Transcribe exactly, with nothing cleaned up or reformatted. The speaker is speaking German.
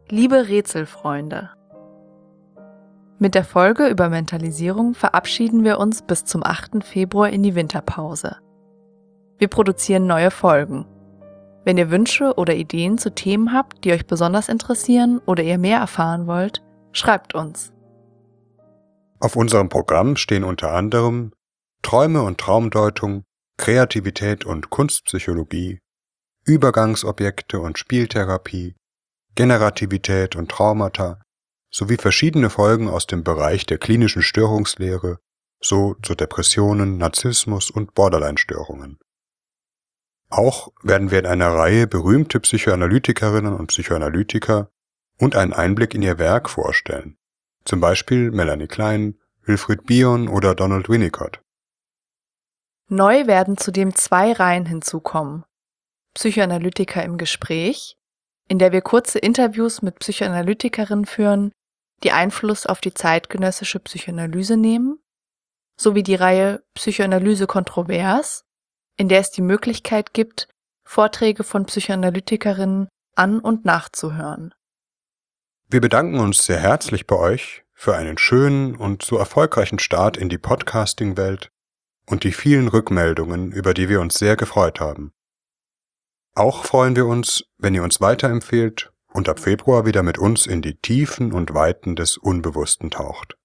Liebe Rätselfreunde! Mit der Folge über Mentalisierung verabschieden wir uns bis zum achten Februar in die Winterpause. Wir produzieren neue Folgen. Wenn ihr Wünsche oder Ideen zu Themen habt, die euch besonders interessieren oder ihr mehr erfahren wollt, schreibt uns. Auf unserem Programm stehen unter anderem Träume und Traumdeutung, Kreativität und Kunstpsychologie, Übergangsobjekte und Spieltherapie, Generativität und Traumata sowie verschiedene Folgen aus dem Bereich der klinischen Störungslehre, so zu Depressionen, Narzissmus und Borderline-Störungen. Auch werden wir in einer Reihe berühmte Psychoanalytikerinnen und Psychoanalytiker und einen Einblick in ihr Werk vorstellen, zum Beispiel Melanie Klein, Wilfried Bion oder Donald Winnicott. Neu werden zudem zwei Reihen hinzukommen: Psychoanalytiker im Gespräch, in der wir kurze Interviews mit Psychoanalytikerinnen führen, die Einfluss auf die zeitgenössische Psychoanalyse nehmen, sowie die Reihe Psychoanalyse kontrovers, in der es die Möglichkeit gibt, Vorträge von Psychoanalytikerinnen an- und nachzuhören. Wir bedanken uns sehr herzlich bei euch für einen schönen und so erfolgreichen Start in die Podcasting-Welt und die vielen Rückmeldungen, über die wir uns sehr gefreut haben. Auch freuen wir uns, wenn ihr uns weiterempfehlt und ab Februar wieder mit uns in die Tiefen und Weiten des Unbewussten taucht.